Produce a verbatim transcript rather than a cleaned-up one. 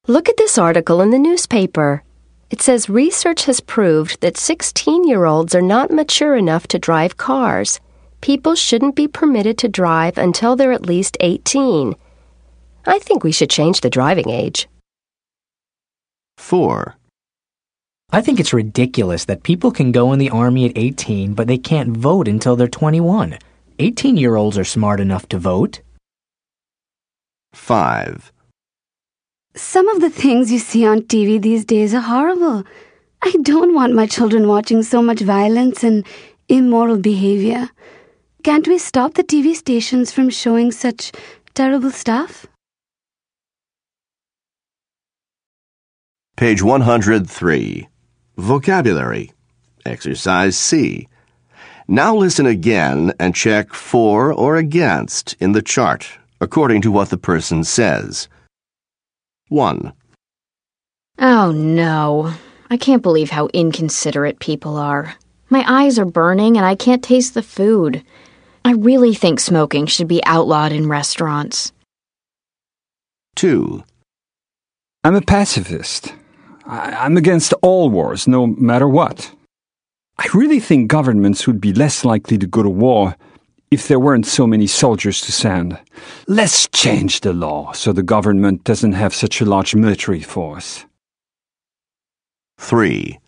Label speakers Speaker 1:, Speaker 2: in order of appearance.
Speaker 1: Look at this article in the newspaper. It says research has proved that sixteen-year-olds are not mature enough to drive cars. People shouldn't be permitted to drive until they're at least eighteen. I think we should change the driving age.
Speaker 2: four.
Speaker 3: I think it's ridiculous that people can go in the Army at eighteen, but they can't vote until they're twenty-one. eighteen-year-olds are smart enough to vote.
Speaker 2: five.
Speaker 4: Some of the things you see on T V these days are horrible. I don't want my children watching so much violence and immoral behavior. Can't we stop the T V stations from showing such terrible stuff?
Speaker 2: Page one hundred three. Vocabulary. Exercise C. Now listen again and check for or against in the chart, according to what the person says. one.
Speaker 5: Oh, no. I can't believe how inconsiderate people are. My eyes are burning and I can't taste the food. I really think smoking should be outlawed in restaurants.
Speaker 2: two.
Speaker 6: I'm a pacifist. I- I'm against all wars, no matter what. I really think governments would be less likely to go to war if there weren't so many soldiers to send. Let's change the law so the government doesn't have such a large military force.
Speaker 2: three.